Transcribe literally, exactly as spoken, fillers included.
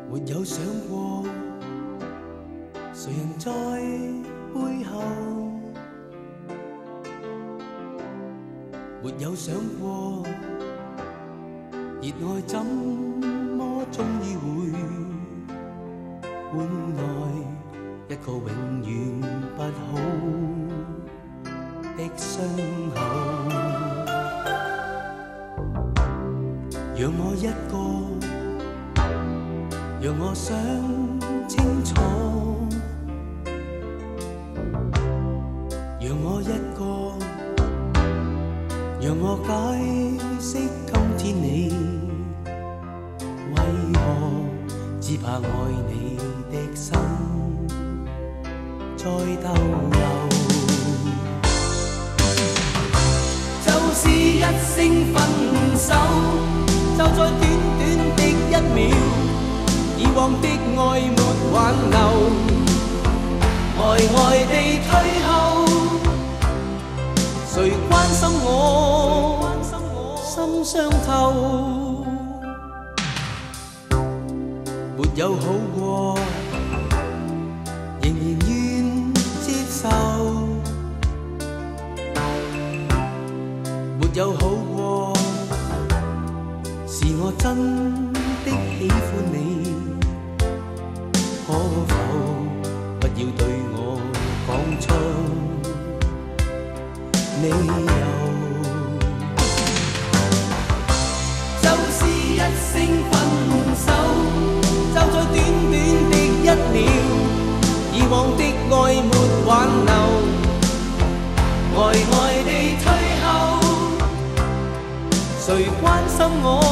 没有想过，谁人在背后？没有想过，热爱怎么终于会换来一个永远不好的伤口。让我一个，让我想清楚，让我一个，让我解释今天你为何只怕爱你的心再逗留。就是一声分手，就在短短的一秒，以往的爱没挽留，呆呆地退後。誰關心我，心傷透，沒有好過，仍然願接受，沒有好過，是我真的喜歡你，可否不要對我講出理由？就是一聲分手，就在短短的一秒，以往的愛沒挽留，呆呆地退後。誰關心我？